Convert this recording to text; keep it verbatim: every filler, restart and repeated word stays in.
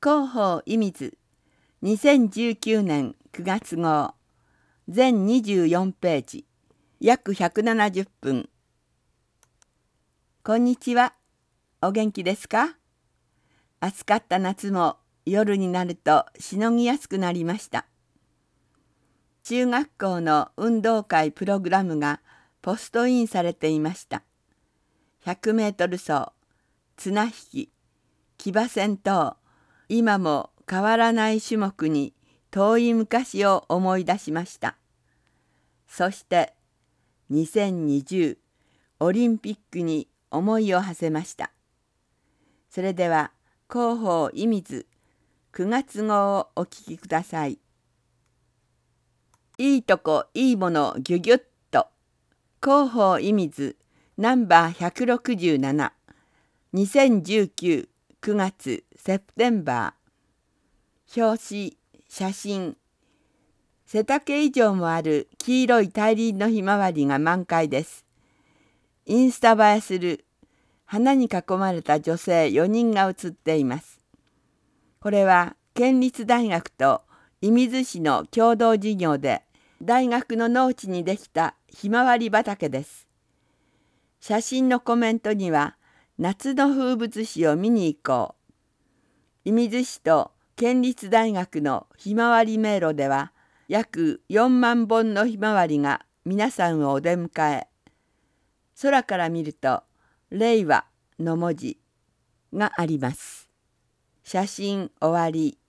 広報射水にせんじゅうきゅうねんくがつ号全にじゅうよんページ約ひゃくななじゅっぷん。こんにちは。お元気ですか？暑かった夏も夜になるとしのぎやすくなりました。中学校の運動会プログラムがポストインされていました。ひゃくメートル走、綱引き、騎馬戦等、今も変わらない種目に遠い昔を思い出しました。そしてにせんにじゅうオリンピックに思いを馳せました。それでは広報射水くがつ号をお聞きください。いいとこいいものギュギュッと。広報射水ナンバーひゃくろくじゅうなな にせんじゅうきゅうくがつセプテンバー。表紙写真。背丈以上もある黄色い大輪のひまわりが満開です。インスタ映えする花に囲まれた女性よにんが写っています。これは県立大学と射水市の共同事業で大学の農地にできたひまわり畑です。写真のコメントには夏の風物詩を見に行こう。射水市と県立大学のひまわり迷路では約よんまんぼんのひまわりが皆さんをお出迎え。空から見ると令和の文字があります。写真終わり。